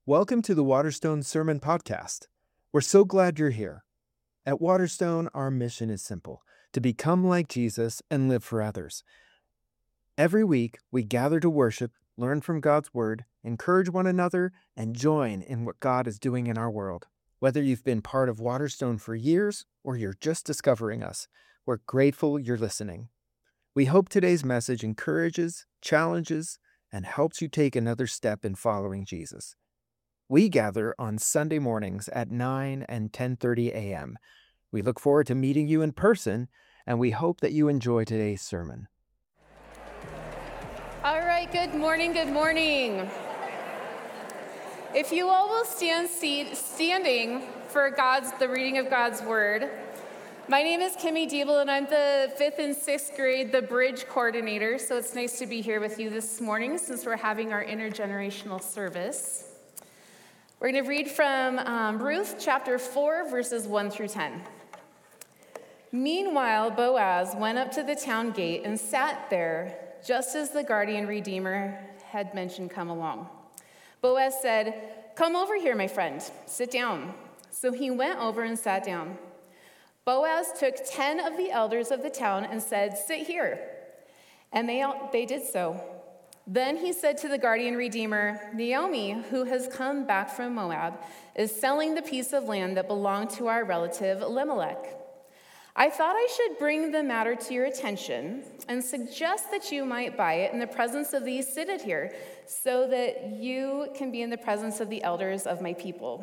Welcome to the Waterstone Sermon Podcast. We're so glad you're here. At Waterstone, our mission is simple: to become like Jesus and live for others. Every week, we gather to worship, learn from God's Word, encourage one another, and join in what God is doing in our world. Whether you've been part of Waterstone for years or you're just discovering us, we're grateful you're listening. We hope today's message encourages, challenges, and helps you take another step in following Jesus. We gather on Sunday mornings at 9 and 10:30 a.m. We look forward to meeting you in person, and we hope that you enjoy today's sermon. All right, good morning, good morning. If you all will standing for the reading of God's Word. My name is Kimmy Diebel, and I'm the 5th and 6th grade, the Bridge Coordinator, so it's nice to be here with you this morning since we're having our intergenerational service. We're going to read from Ruth chapter 4, verses 1 through 10. Meanwhile, Boaz went up to the town gate and sat there, just as the guardian redeemer had mentioned come along. Boaz said, "Come over here, my friend, sit down." So he went over and sat down. Boaz took 10 of the elders of the town and said, "Sit here." And they did so. Then he said to the guardian redeemer, "Naomi, who has come back from Moab, is selling the piece of land that belonged to our relative Elimelech. I thought I should bring the matter to your attention and suggest that you might buy it in the presence of these seated here, so that you can be in the presence of the elders of my people.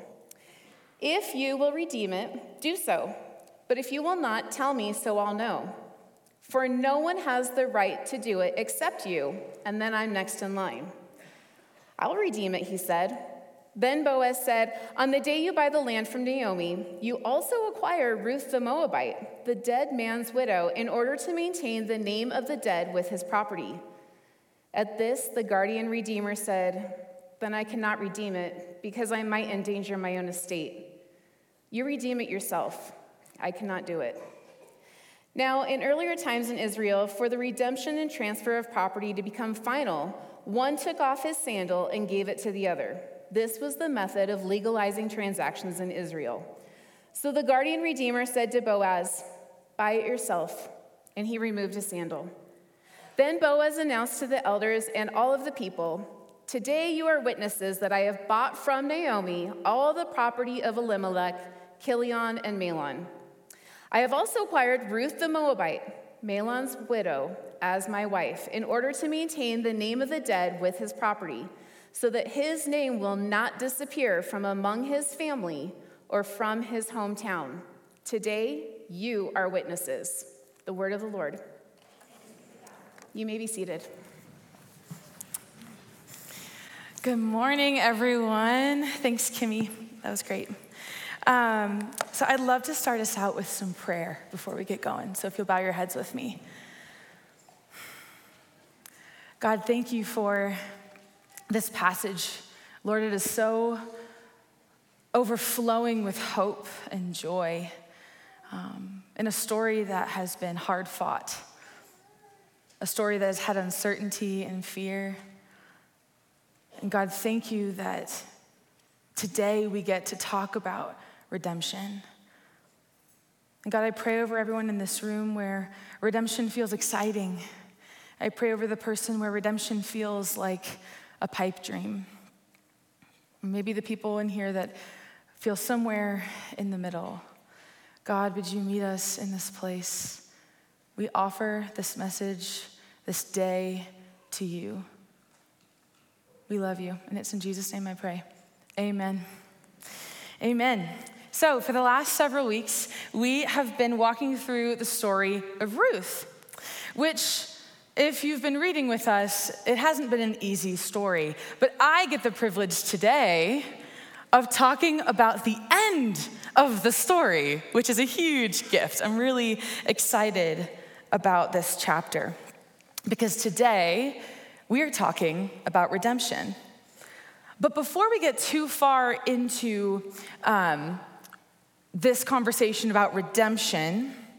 If you will redeem it, do so. But if you will not, tell me so I'll know. For no one has the right to do it except you, and then I'm next in line." "I'll redeem it," he said. Then Boaz said, "On the day you buy the land from Naomi, you also acquire Ruth the Moabite, the dead man's widow, in order to maintain the name of the dead with his property." At this, the guardian redeemer said, "Then I cannot redeem it, because I might endanger my own estate. You redeem it yourself. I cannot do it." Now, in earlier times in Israel, for the redemption and transfer of property to become final, one took off his sandal and gave it to the other. This was the method of legalizing transactions in Israel. So the guardian redeemer said to Boaz, "Buy it yourself." And he removed his sandal. Then Boaz announced to the elders and all of the people, "Today you are witnesses that I have bought from Naomi all the property of Elimelech, Kilion, and Mahlon. I have also acquired Ruth the Moabite, Mahlon's widow, as my wife, in order to maintain the name of the dead with his property, so that his name will not disappear from among his family or from his hometown. Today, you are witnesses." The word of the Lord. You may be seated. Good morning, everyone. Thanks, Kimmy. That was great. So I'd love to start us out with some prayer before we get going. So if you'll bow your heads with me. God, thank you for this passage. Lord, it is so overflowing with hope and joy in a story that has been hard fought, a story that has had uncertainty and fear. And God, thank you that today we get to talk about redemption. And God, I pray over everyone in this room where redemption feels exciting. I pray over the person where redemption feels like a pipe dream. Maybe the people in here that feel somewhere in the middle. God, would you meet us in this place? We offer this message, this day to you. We love you, and it's in Jesus' name I pray. Amen. Amen. So for the last several weeks, we have been walking through the story of Ruth, which, if you've been reading with us, it hasn't been an easy story. But I get the privilege today of talking about the end of the story, which is a huge gift. I'm really excited about this chapter because today we are talking about redemption. But before we get too far into this conversation about redemption,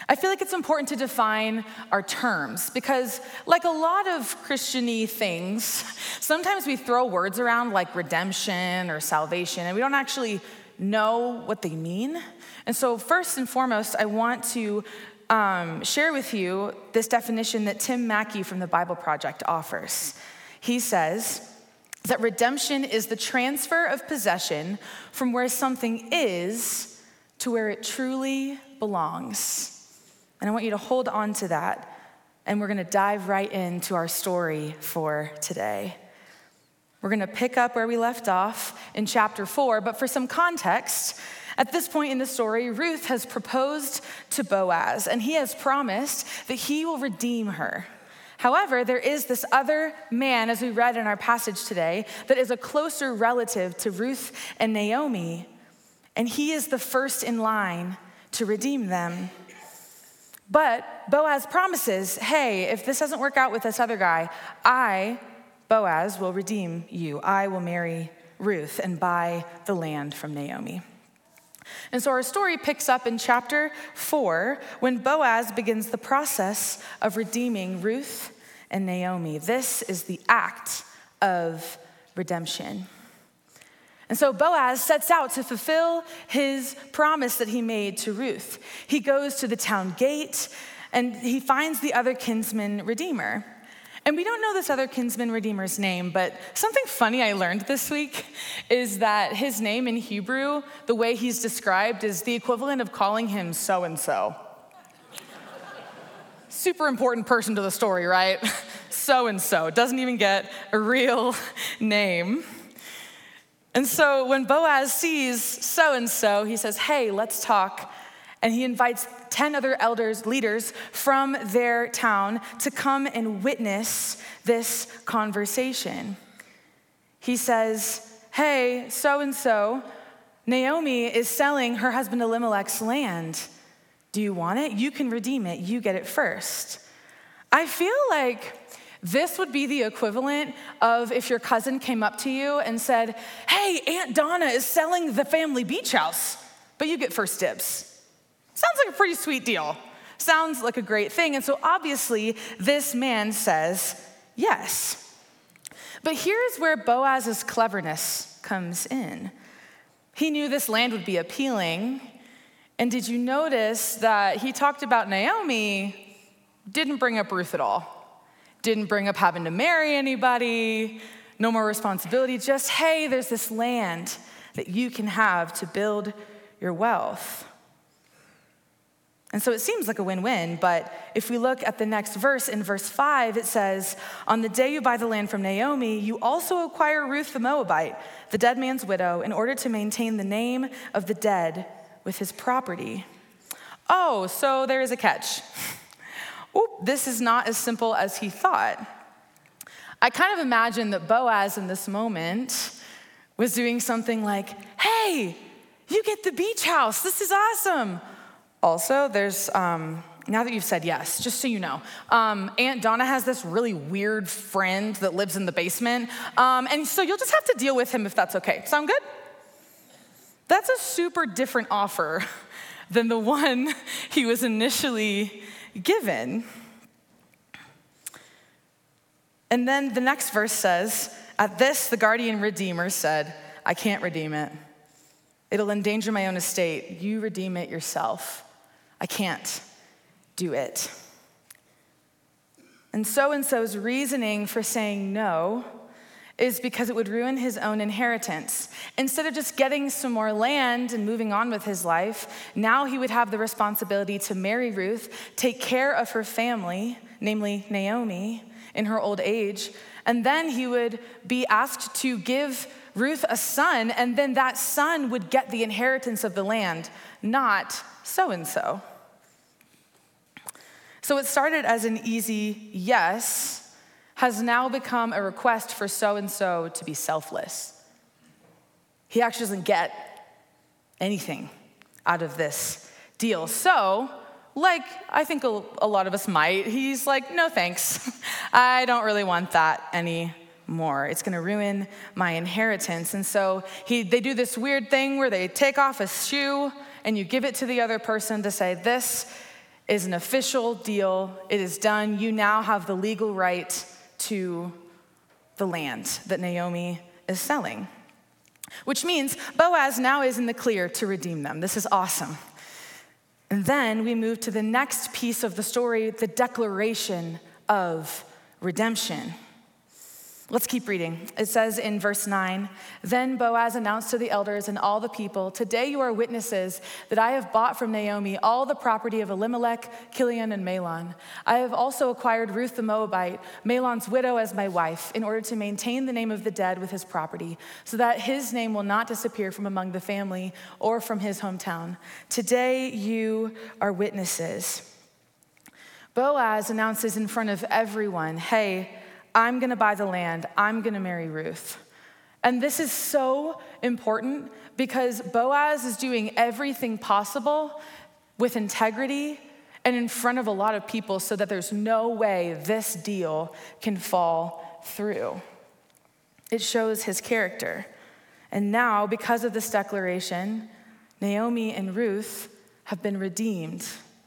I feel like it's important to define our terms because, like a lot of Christian-y things, sometimes we throw words around like redemption or salvation, and we don't actually know what they mean. And so first and foremost, I want to share with you this definition that Tim Mackey from the Bible Project offers. He says that redemption is the transfer of possession from where something is to where it truly belongs. And I want you to hold on to that, and we're going to dive right into our story for today. We're going to pick up where we left off in chapter 4, but for some context, at this point in the story, Ruth has proposed to Boaz, and he has promised that he will redeem her. However, there is this other man, as we read in our passage today, that is a closer relative to Ruth and Naomi, and he is the first in line to redeem them. But Boaz promises, hey, if this doesn't work out with this other guy, I, Boaz, will redeem you. I will marry Ruth and buy the land from Naomi. And so our story picks up in chapter 4 when Boaz begins the process of redeeming Ruth and Naomi. This is the act of redemption. And so Boaz sets out to fulfill his promise that he made to Ruth. He goes to the town gate and he finds the other kinsman redeemer. And we don't know this other kinsman redeemer's name, but something funny I learned this week is that his name in Hebrew, the way he's described, is the equivalent of calling him so-and-so. Super important person to the story, right? So-and-so, doesn't even get a real name. And so when Boaz sees so-and-so, he says, hey, let's talk. And he invites 10 other leaders from their town to come and witness this conversation. He says, hey, so-and-so, Naomi is selling her husband Elimelech's land. Do you want it? You can redeem it. You get it first. I feel like this would be the equivalent of if your cousin came up to you and said, hey, Aunt Donna is selling the family beach house, but you get first dibs. Sounds like a pretty sweet deal. Sounds like a great thing. And so obviously this man says yes. But here's where Boaz's cleverness comes in. He knew this land would be appealing. And did you notice that he talked about Naomi, didn't bring up Ruth at all? Didn't bring up having to marry anybody, no more responsibility, just, hey, there's this land that you can have to build your wealth. And so it seems like a win-win, but if we look at the next verse, in verse 5, it says, on the day you buy the land from Naomi, you also acquire Ruth the Moabite, the dead man's widow, in order to maintain the name of the dead with his property. Oh, so there is a catch. Oop, this is not as simple as he thought. I kind of imagine that Boaz in this moment was doing something like, hey, you get the beach house. This is awesome. Also, there's, now that you've said yes, just so you know, Aunt Donna has this really weird friend that lives in the basement. And so you'll just have to deal with him if that's okay. Sound good? That's a super different offer than the one he was initially given. And then the next verse says, at this, the guardian redeemer said, I can't redeem it. It'll endanger my own estate. You redeem it yourself. I can't do it. And so-and-so's reasoning for saying no is because it would ruin his own inheritance. Instead of just getting some more land and moving on with his life, now he would have the responsibility to marry Ruth, take care of her family, namely Naomi, in her old age, and then he would be asked to give Ruth a son, and then that son would get the inheritance of the land, not so-and-so. So it started as an easy yes, has now become a request for so-and-so to be selfless. He actually doesn't get anything out of this deal. So, like I think a lot of us might, he's like, no thanks. I don't really want that anymore. It's gonna ruin my inheritance. And so they do this weird thing where they take off a shoe and you give it to the other person to say, this is an official deal. It is done. You now have the legal right to the land that Naomi is selling, which means Boaz now is in the clear to redeem them. This is awesome. And then we move to the next piece of the story, the declaration of redemption. Let's keep reading. It says in verse 9, then Boaz announced to the elders and all the people, today you are witnesses that I have bought from Naomi all the property of Elimelech, Kilion, and Mahlon. I have also acquired Ruth the Moabite, Mahlon's widow, as my wife, in order to maintain the name of the dead with his property, so that his name will not disappear from among the family or from his hometown. Today you are witnesses. Boaz announces in front of everyone, hey, I'm gonna buy the land, I'm gonna marry Ruth. And this is so important because Boaz is doing everything possible with integrity and in front of a lot of people so that there's no way this deal can fall through. It shows his character. And now, because of this declaration, Naomi and Ruth have been redeemed.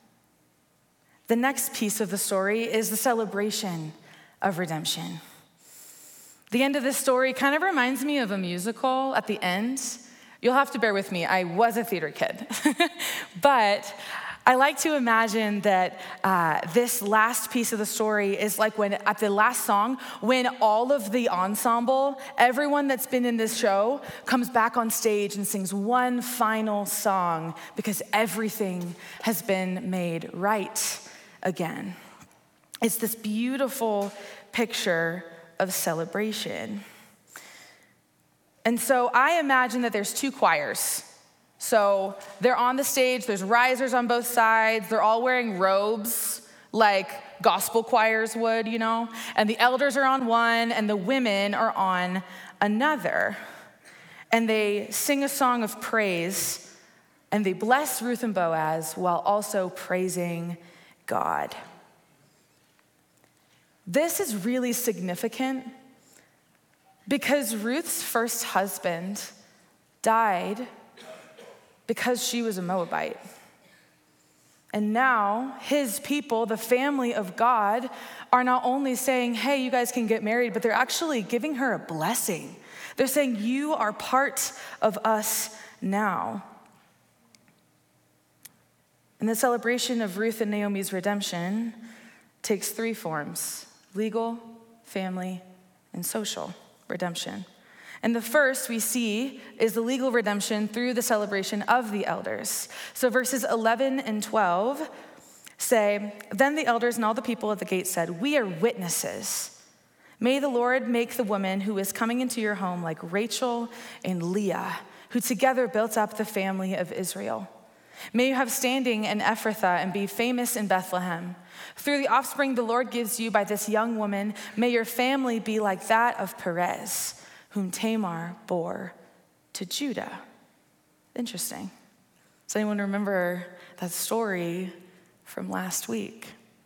The next piece of the story is the celebration of redemption. The end of this story kind of reminds me of a musical at the end. You'll have to bear with me. I was a theater kid. But I like to imagine that this last piece of the story is like when at the last song, when all of the ensemble, everyone that's been in this show, comes back on stage and sings one final song because everything has been made right again. It's this beautiful picture of celebration. And so I imagine that there's two choirs. So they're on the stage, there's risers on both sides, they're all wearing robes like gospel choirs would, you know? And the elders are on one and the women are on another. And they sing a song of praise and they bless Ruth and Boaz while also praising God. This is really significant because Ruth's first husband died because she was a Moabite. And now his people, the family of God, are not only saying, hey, you guys can get married, but they're actually giving her a blessing. They're saying, you are part of us now. And the celebration of Ruth and Naomi's redemption takes three forms: legal, family, and social redemption. And the first we see is the legal redemption through the celebration of the elders. So verses 11 and 12 say, then the elders and all the people at the gate said, we are witnesses. May the Lord make the woman who is coming into your home like Rachel and Leah, who together built up the family of Israel. May you have standing in Ephrathah and be famous in Bethlehem. Through the offspring the Lord gives you by this young woman, may your family be like that of Perez, whom Tamar bore to Judah. Interesting. Does anyone remember that story from last week?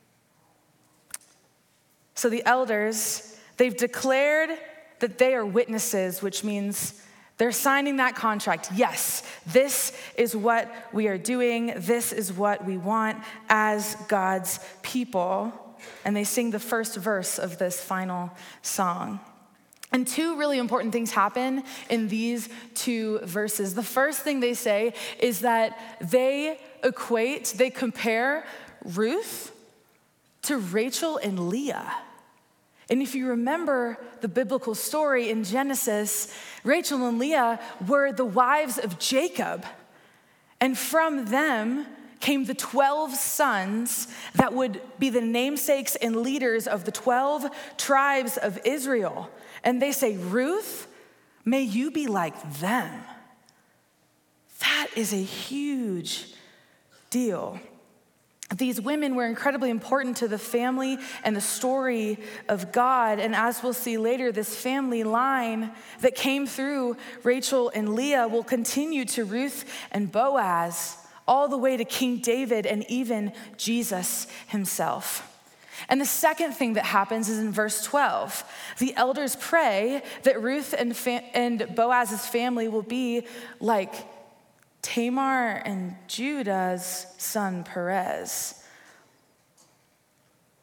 So the elders, they've declared that they are witnesses, which means they're signing that contract. Yes, this is what we are doing. This is what we want as God's people. And they sing the first verse of this final song. And two really important things happen in these two verses. The first thing they say is that they compare Ruth to Rachel and Leah. And if you remember the biblical story in Genesis, Rachel and Leah were the wives of Jacob. And from them came the 12 sons that would be the namesakes and leaders of the 12 tribes of Israel. And they say, Ruth, may you be like them. That is a huge deal. These women were incredibly important to the family and the story of God. And as we'll see later, this family line that came through Rachel and Leah will continue to Ruth and Boaz, all the way to King David and even Jesus himself. And the second thing that happens is in verse 12. The elders pray that Ruth and Boaz's family will be like Tamar and Judah's son Perez,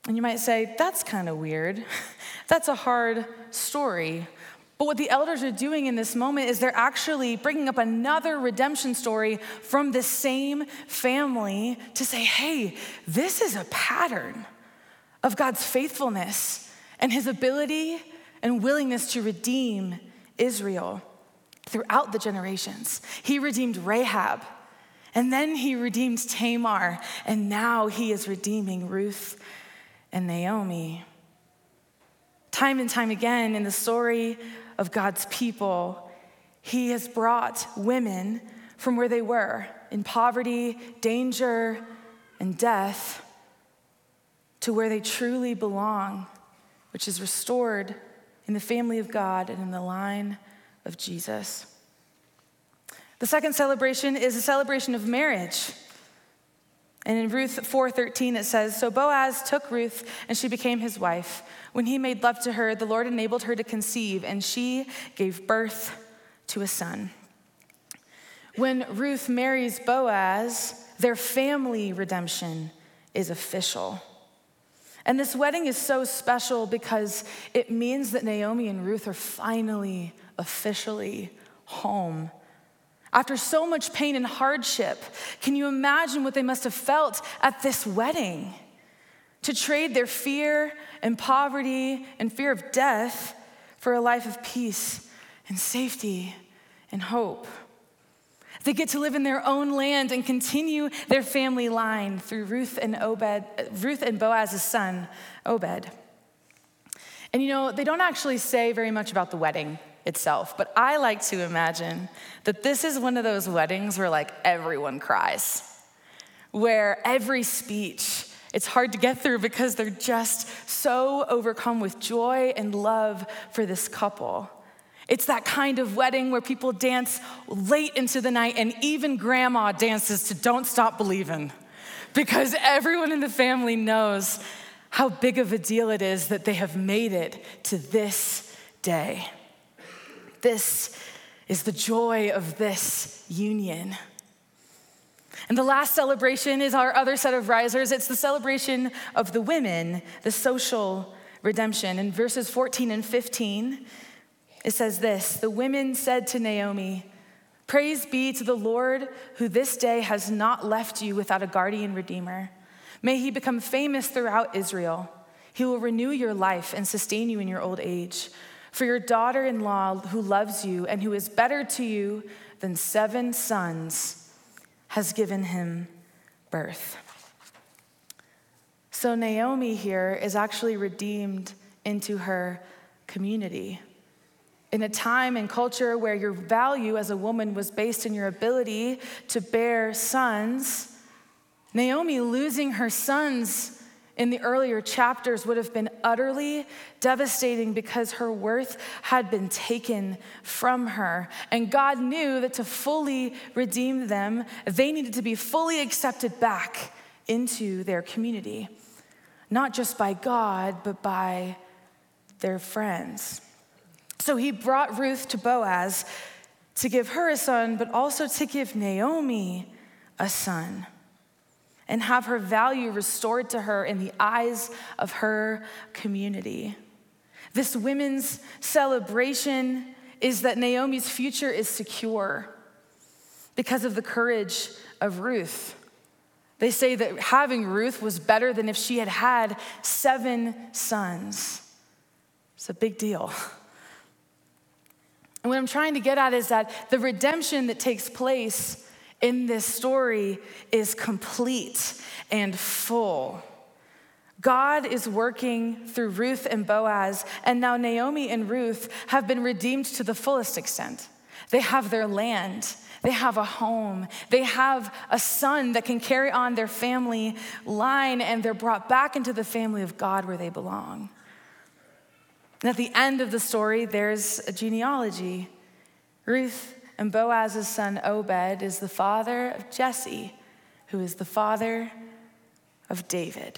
And you might say, that's kind of weird. That's a hard story. But what the elders are doing in this moment is they're actually bringing up another redemption story from the same family to say, hey, this is a pattern of God's faithfulness and his ability and willingness to redeem Israel throughout the generations. He redeemed Rahab, and then he redeemed Tamar, and now he is redeeming Ruth and Naomi. Time and time again in the story of God's people, he has brought women from where they were in poverty, danger, and death to where they truly belong, which is restored in the family of God and in the line of Jesus. The second celebration is a celebration of marriage. And in Ruth 4:13 it says, so Boaz took Ruth and she became his wife. When he made love to her, the Lord enabled her to conceive, and she gave birth to a son. When Ruth marries Boaz, their family redemption is official. And this wedding is so special because it means that Naomi and Ruth are finally, officially home. After so much pain and hardship, can you imagine what they must have felt at this wedding? To trade their fear and poverty and fear of death for a life of peace and safety and hope. They get to live in their own land and continue their family line through Ruth and Boaz's son, Obed. And they don't actually say very much about the wedding itself, but I like to imagine that this is one of those weddings where everyone cries, where every speech, it's hard to get through because they're just so overcome with joy and love for this couple. It's that kind of wedding where people dance late into the night, and even grandma dances to Don't Stop Believin', because everyone in the family knows how big of a deal it is that they have made it to this day. This is the joy of this union. And the last celebration is our other set of risers. It's the celebration of the women, the social redemption. In verses 14 and 15, it says this, the women said to Naomi, praise be to the Lord who this day has not left you without a guardian redeemer. May he become famous throughout Israel. He will renew your life and sustain you in your old age. For your daughter-in-law who loves you and who is better to you than 7 sons has given him birth. So Naomi here is actually redeemed into her community. In a time and culture where your value as a woman was based in your ability to bear sons, Naomi losing her sons in the earlier chapters would have been utterly devastating because her worth had been taken from her. And God knew that to fully redeem them, they needed to be fully accepted back into their community. Not just by God, but by their friends. So he brought Ruth to Boaz to give her a son, but also to give Naomi a son and have her value restored to her in the eyes of her community. This women's celebration is that Naomi's future is secure because of the courage of Ruth. They say that having Ruth was better than if she had had 7 sons. It's a big deal. And what I'm trying to get at is that the redemption that takes place in this story is complete and full. God is working through Ruth and Boaz, and now Naomi and Ruth have been redeemed to the fullest extent. They have their land, they have a home, they have a son that can carry on their family line, and they're brought back into the family of God where they belong. And at the end of the story, there's a genealogy. Ruth and Boaz's son Obed is the father of Jesse, who is the father of David.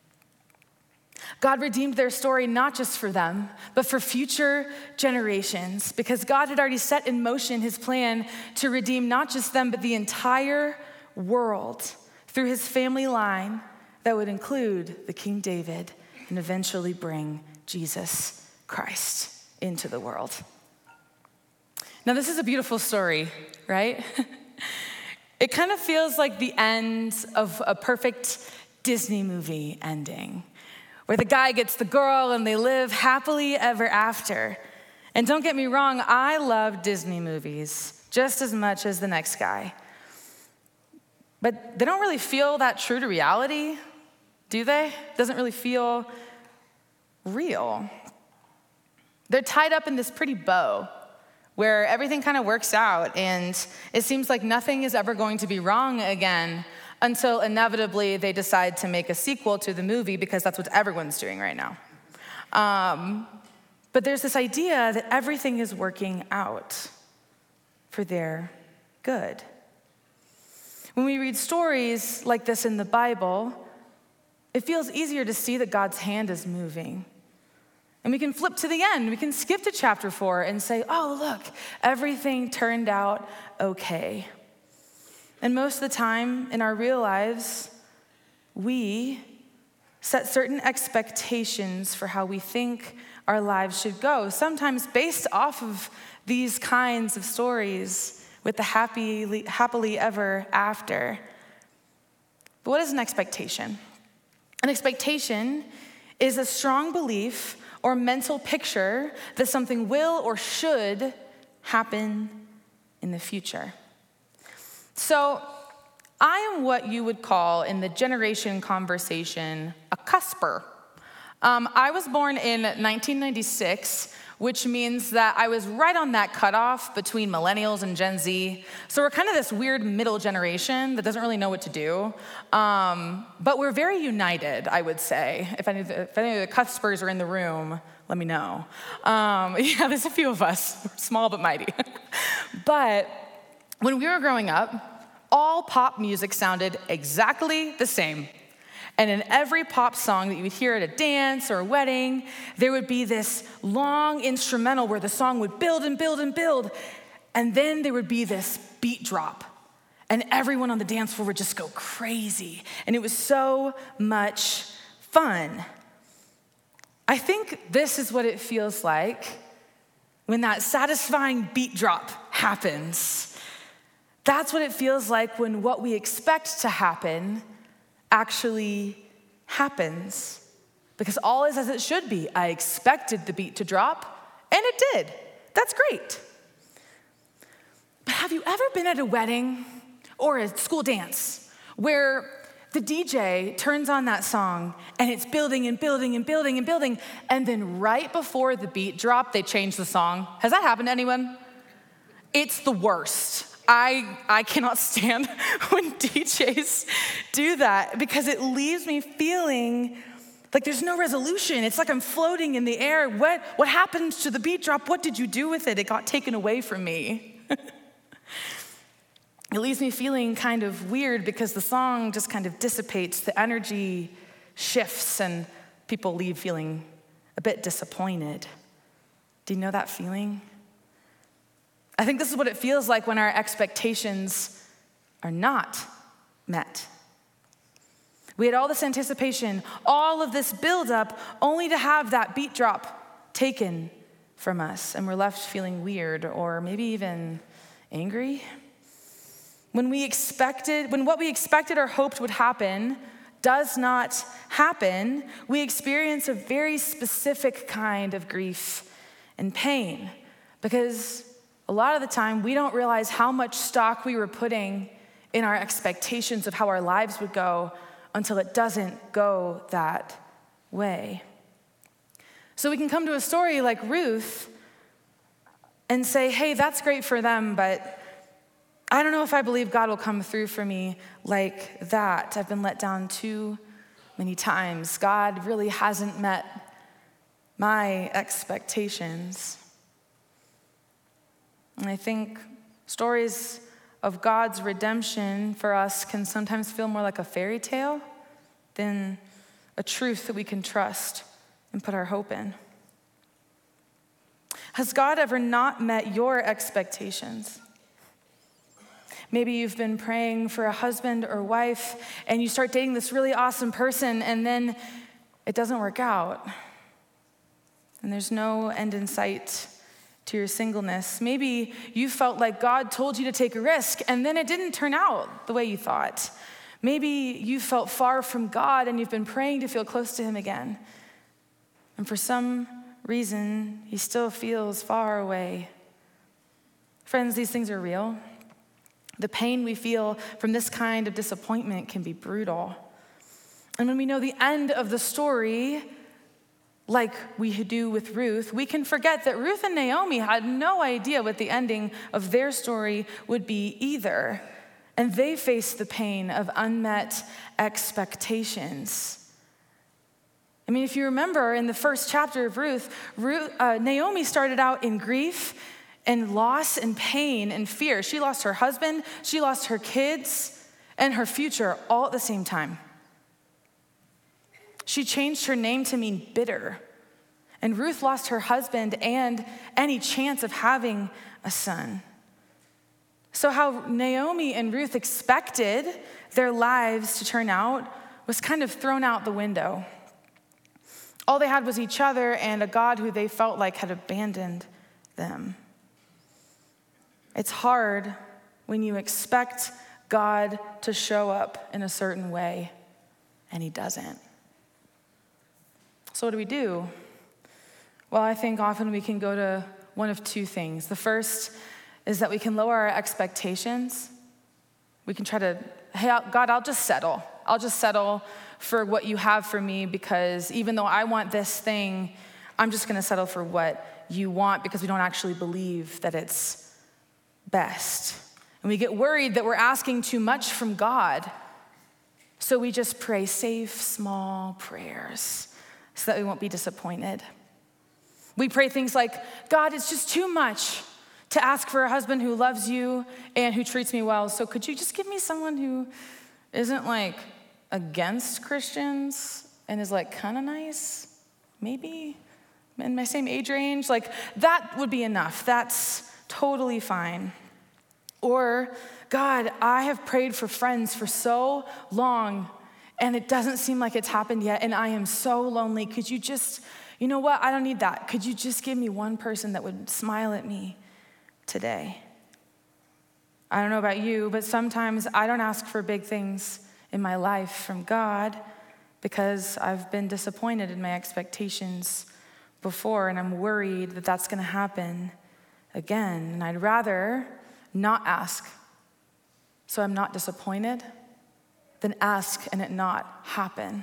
God redeemed their story not just for them, but for future generations, because God had already set in motion his plan to redeem not just them, but the entire world through his family line, that would include the King David and eventually bring Jesus Christ into the world. Now, this is a beautiful story, right? It kind of feels like the end of a perfect Disney movie ending, where the guy gets the girl and they live happily ever after. And don't get me wrong, I love Disney movies just as much as the next guy. But they don't really feel that true to reality, do they? It doesn't really feel real. They're tied up in this pretty bow where everything kind of works out and it seems like nothing is ever going to be wrong again until inevitably they decide to make a sequel to the movie because that's what everyone's doing right now. But there's this idea that everything is working out for their good. When we read stories like this in the Bible, it feels easier to see that God's hand is moving. And we can flip to the end. We can skip to chapter 4 and say, oh, look, everything turned out okay. And most of the time in our real lives, we set certain expectations for how we think our lives should go, sometimes based off of these kinds of stories with the happily ever after. But what is an expectation? An expectation is a strong belief or mental picture that something will or should happen in the future. So I am what you would call in the generation conversation a cusper. I was born in 1996, which means that I was right on that cutoff between millennials and Gen Z. So we're kind of this weird middle generation that doesn't really know what to do. But we're very united, I would say. If any of the cuspers are in the room, let me know. Yeah, there's a few of us. We're small but mighty. But when we were growing up, all pop music sounded exactly the same. And in every pop song that you would hear at a dance or a wedding, there would be this long instrumental where the song would build and build and build. And then there would be this beat drop. And everyone on the dance floor would just go crazy. And it was so much fun. I think this is what it feels like when that satisfying beat drop happens. That's what it feels like when what we expect to happen actually happens. Because all is as it should be. I expected the beat to drop, and it did. That's great. But have you ever been at a wedding or a school dance where the DJ turns on that song and it's building and building and building and building, and then right before the beat drop, they change the song? Has that happened to anyone? It's the worst. I cannot stand when DJs do that because it leaves me feeling like there's no resolution. It's like I'm floating in the air. What happened to the beat drop? What did you do with it? It got taken away from me. It leaves me feeling kind of weird because the song just kind of dissipates. The energy shifts and people leave feeling a bit disappointed. Do you know that feeling? I think this is what it feels like when our expectations are not met. We had all this anticipation, all of this buildup, only to have that beat drop taken from us, and we're left feeling weird or maybe even angry. When what we expected or hoped would happen does not happen, we experience a very specific kind of grief and pain because a lot of the time, we don't realize how much stock we were putting in our expectations of how our lives would go until it doesn't go that way. So we can come to a story like Ruth and say, hey, that's great for them, but I don't know if I believe God will come through for me like that. I've been let down too many times. God really hasn't met my expectations. And I think stories of God's redemption for us can sometimes feel more like a fairy tale than a truth that we can trust and put our hope in. Has God ever not met your expectations? Maybe you've been praying for a husband or wife, and you start dating this really awesome person, and then it doesn't work out. And there's no end in sight to your singleness. Maybe you felt like God told you to take a risk, and then it didn't turn out the way you thought. Maybe you felt far from God, and you've been praying to feel close to him again. And for some reason, he still feels far away. Friends, these things are real. The pain we feel from this kind of disappointment can be brutal. And when we know the end of the story, like we do with Ruth, we can forget that Ruth and Naomi had no idea what the ending of their story would be either. And they faced the pain of unmet expectations. I mean, if you remember in the first chapter of Ruth, Naomi started out in grief and loss and pain and fear. She lost her husband, she lost her kids, and her future all at the same time. She changed her name to mean bitter. And Ruth lost her husband and any chance of having a son. So how Naomi and Ruth expected their lives to turn out was kind of thrown out the window. All they had was each other and a God who they felt like had abandoned them. It's hard when you expect God to show up in a certain way and he doesn't. So what do we do? Well, I think often we can go to one of two things. The first is that we can lower our expectations. We can try to, hey, God, I'll just settle. I'll just settle for what you have for me because even though I want this thing, I'm just gonna settle for what you want because we don't actually believe that it's best. And we get worried that we're asking too much from God. So we just pray safe, small prayers so that we won't be disappointed. We pray things like, God, it's just too much to ask for a husband who loves you and who treats me well. So could you just give me someone who isn't like against Christians and is like kind of nice? Maybe in my same age range? Like that would be enough. That's totally fine. Or, God, I have prayed for friends for so long and it doesn't seem like it's happened yet and I am so lonely. Could you just, you know what? I don't need that. Could you just give me one person that would smile at me today? I don't know about you, but sometimes I don't ask for big things in my life from God because I've been disappointed in my expectations before and I'm worried that that's going to happen again. And I'd rather not ask so I'm not disappointed than ask and it not happen.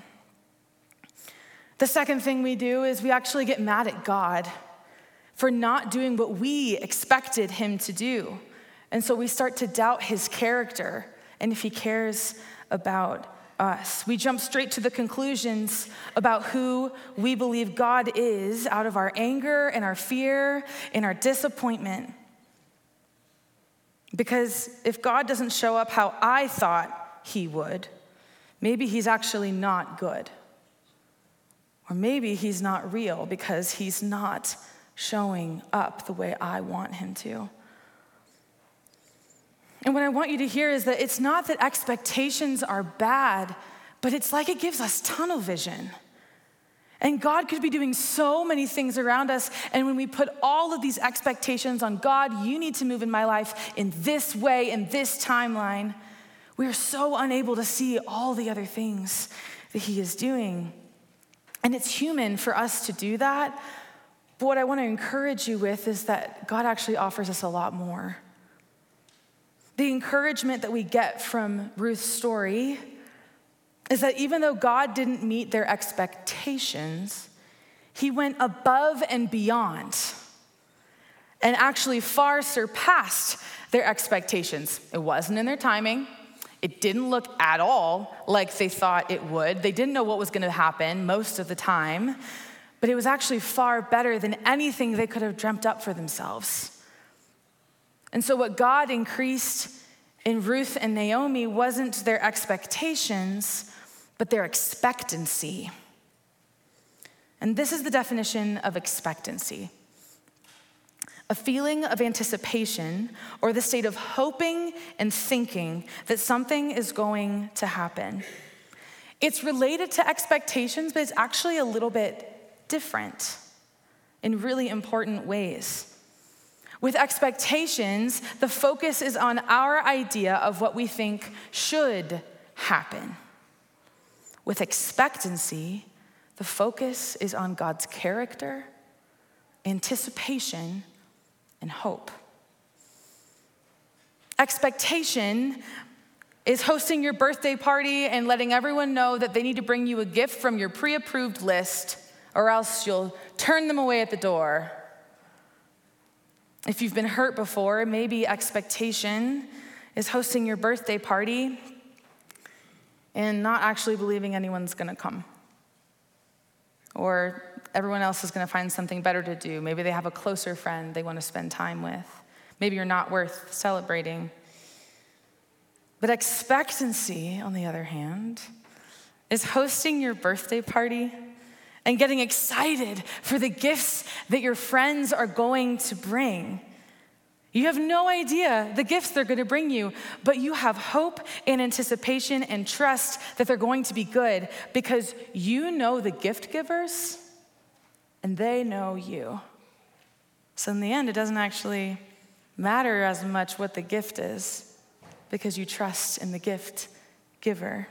The second thing we do is we actually get mad at God for not doing what we expected him to do. And so we start to doubt his character and if he cares about us. We jump straight to the conclusions about who we believe God is out of our anger and our fear and our disappointment. Because if God doesn't show up how I thought he would, maybe he's actually not good. Or maybe he's not real because he's not showing up the way I want him to. And what I want you to hear is that it's not that expectations are bad, but it's like it gives us tunnel vision. And God could be doing so many things around us. And when we put all of these expectations on God, you need to move in my life in this way, in this timeline, we are so unable to see all the other things that he is doing. And it's human for us to do that. But what I want to encourage you with is that God actually offers us a lot more. The encouragement that we get from Ruth's story is that even though God didn't meet their expectations, he went above and beyond and actually far surpassed their expectations. It wasn't in their timing. It didn't look at all like they thought it would. They didn't know what was going to happen most of the time, but it was actually far better than anything they could have dreamt up for themselves. And so what God increased in Ruth and Naomi wasn't their expectations, but their expectancy. And this is the definition of expectancy. a feeling of anticipation, or the state of hoping and thinking that something is going to happen. It's related to expectations, but it's actually a little bit different in really important ways. With expectations, the focus is on our idea of what we think should happen. With expectancy, the focus is on God's character, anticipation, and hope. Expectation is hosting your birthday party and letting everyone know that they need to bring you a gift from your pre-approved list, or else you'll turn them away at the door. If you've been hurt before, maybe expectation is hosting your birthday party and not actually believing anyone's gonna come. Or everyone else is gonna find something better to do. Maybe they have a closer friend they wanna spend time with. Maybe you're not worth celebrating. But expectancy, on the other hand, is hosting your birthday party and getting excited for the gifts that your friends are going to bring. You have no idea the gifts they're going to bring you, but you have hope and anticipation and trust that they're going to be good because you know the gift givers and they know you. So in the end, it doesn't actually matter as much what the gift is because you trust in the gift giver.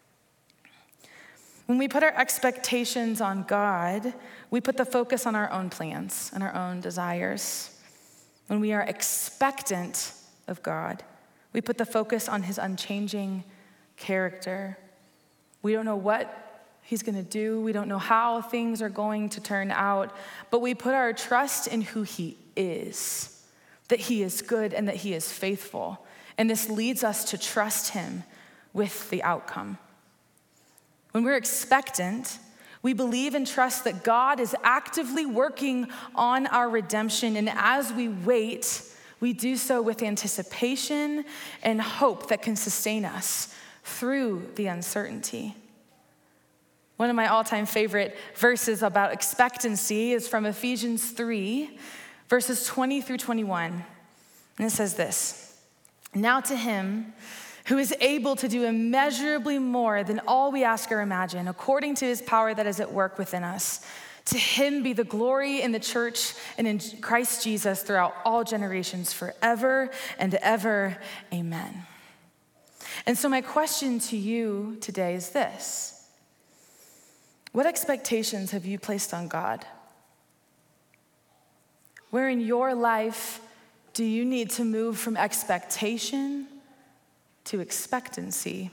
When we put our expectations on God, we put the focus on our own plans and our own desires. When we are expectant of God, we put the focus on his unchanging character. We don't know what he's going to do. We don't know how things are going to turn out, but we put our trust in who he is, that he is good and that he is faithful. And this leads us to trust him with the outcome. When we're expectant, we believe and trust that God is actively working on our redemption, and as we wait, we do so with anticipation and hope that can sustain us through the uncertainty. One of my all-time favorite verses about expectancy is from Ephesians 3, verses 20 through 21. And it says this: "Now to him who is able to do immeasurably more than all we ask or imagine, according to his power that is at work within us. To him be the glory in the church and in Christ Jesus throughout all generations, forever and ever. Amen." And so my question to you today is this: what expectations have you placed on God? Where in your life do you need to move from expectation to expectancy?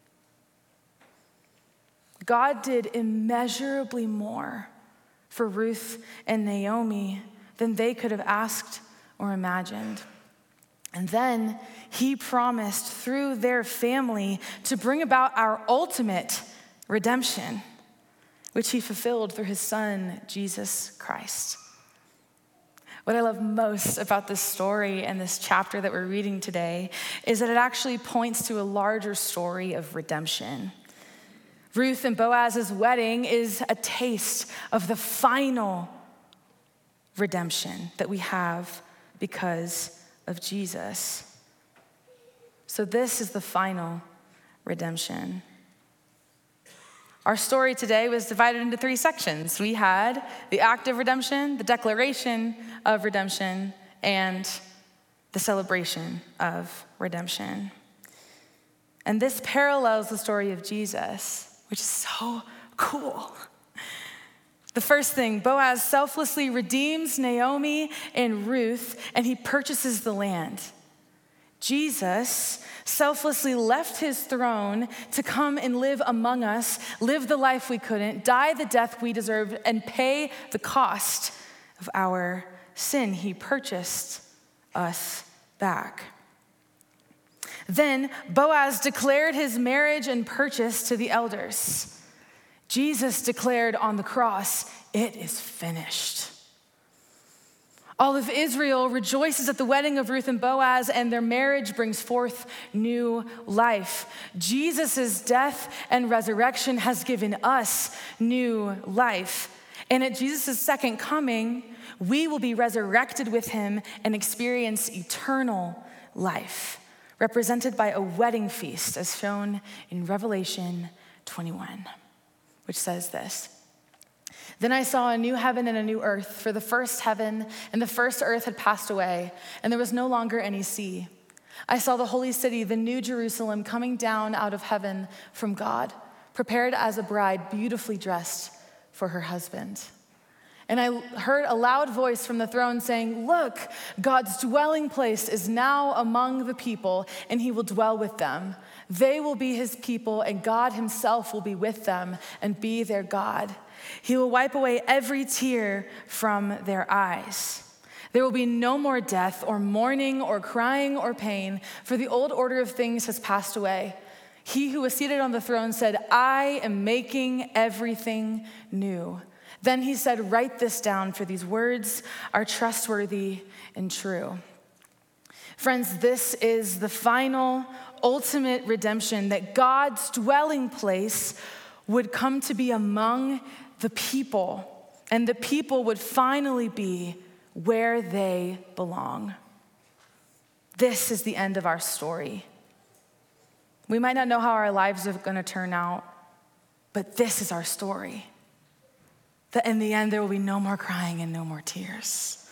God did immeasurably more for Ruth and Naomi than they could have asked or imagined. And then he promised through their family to bring about our ultimate redemption, which he fulfilled through his son, Jesus Christ. What I love most about this story and this chapter that we're reading today is that it actually points to a larger story of redemption. Ruth and Boaz's wedding is a taste of the final redemption that we have because of Jesus. So this is the final redemption. Our story today was divided into 3 sections. We had the act of redemption, the declaration of redemption, and the celebration of redemption. And this parallels the story of Jesus, which is so cool. The first thing, Boaz selflessly redeems Naomi and Ruth, and he purchases the land. Jesus selflessly left his throne to come and live among us, live the life we couldn't, die the death we deserved, and pay the cost of our sin. He purchased us back. Then Boaz declared his marriage and purchase to the elders. Jesus declared on the cross, "It is finished." All of Israel rejoices at the wedding of Ruth and Boaz, and their marriage brings forth new life. Jesus' death and resurrection has given us new life. And at Jesus' second coming, we will be resurrected with him and experience eternal life, represented by a wedding feast as shown in Revelation 21, which says this: "Then I saw a new heaven and a new earth, for the first heaven and the first earth had passed away, and there was no longer any sea. I saw the holy city, the new Jerusalem, coming down out of heaven from God, prepared as a bride beautifully dressed for her husband. And I heard a loud voice from the throne saying, 'Look, God's dwelling place is now among the people, and he will dwell with them. They will be his people, and God himself will be with them and be their God. He will wipe away every tear from their eyes. There will be no more death or mourning or crying or pain, for the old order of things has passed away.' He who was seated on the throne said, 'I am making everything new.' Then he said, 'Write this down, for these words are trustworthy and true.'" Friends, this is the final, ultimate redemption, that God's dwelling place would come to be among the people, and the people would finally be where they belong. This is the end of our story. We might not know how our lives are going to turn out, but this is our story. That in the end, there will be no more crying and no more tears.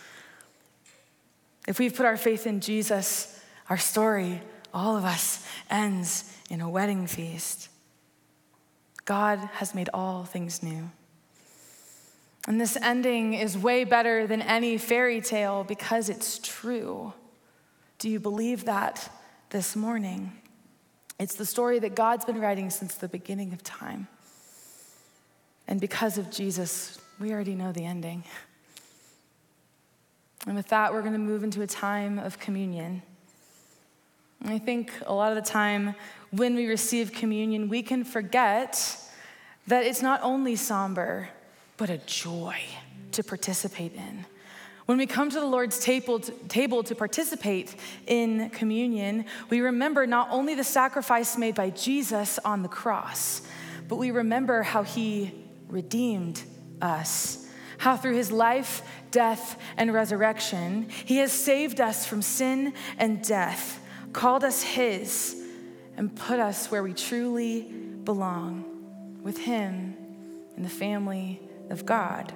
If we've put our faith in Jesus, our story, all of us, ends in a wedding feast. God has made all things new. And this ending is way better than any fairy tale because it's true. Do you believe that this morning? It's the story that God's been writing since the beginning of time. And because of Jesus, we already know the ending. And with that, we're going to move into a time of communion. And I think a lot of the time when we receive communion, we can forget that it's not only somber, but a joy to participate in. When we come to the Lord's table to participate in communion, we remember not only the sacrifice made by Jesus on the cross, but we remember how he redeemed us, how through his life, death, and resurrection, he has saved us from sin and death, called us his, and put us where we truly belong, with him in the family of God.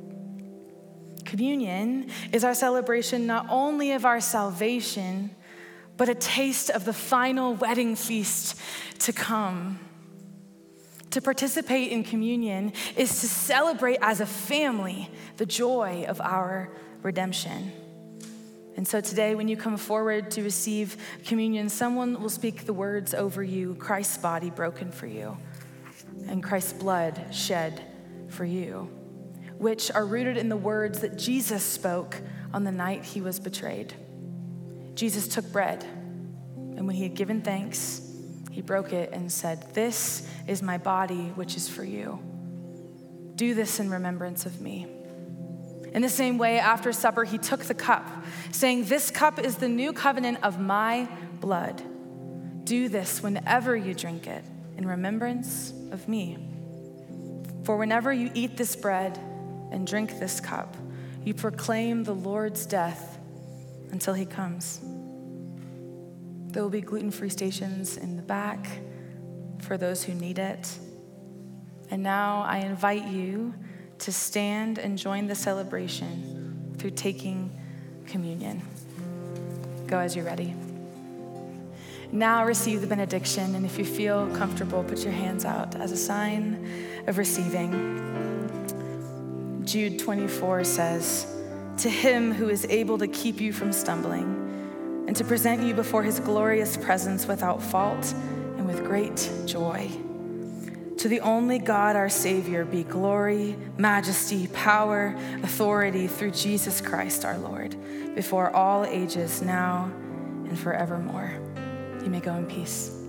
Communion is our celebration not only of our salvation, but a taste of the final wedding feast to come. To participate in communion is to celebrate as a family the joy of our redemption. And so today, when you come forward to receive communion, someone will speak the words over you: Christ's body broken for you, and Christ's blood shed for you, which are rooted in the words that Jesus spoke on the night he was betrayed. Jesus took bread, and when he had given thanks, he broke it and said, "This is my body, which is for you. Do this in remembrance of me." In the same way, after supper, he took the cup, saying, "This cup is the new covenant of my blood. Do this whenever you drink it in remembrance of me. For whenever you eat this bread and drink this cup, you proclaim the Lord's death until he comes." There will be gluten-free stations in the back for those who need it. And now I invite you to stand and join the celebration through taking communion. Go as you're ready. Now receive the benediction, and if you feel comfortable, put your hands out as a sign of receiving. Jude 24 says, "To him who is able to keep you from stumbling and to present you before his glorious presence without fault and with great joy. To the only God, our Savior, be glory, majesty, power, authority through Jesus Christ our Lord, before all ages, now and forevermore." You may go in peace.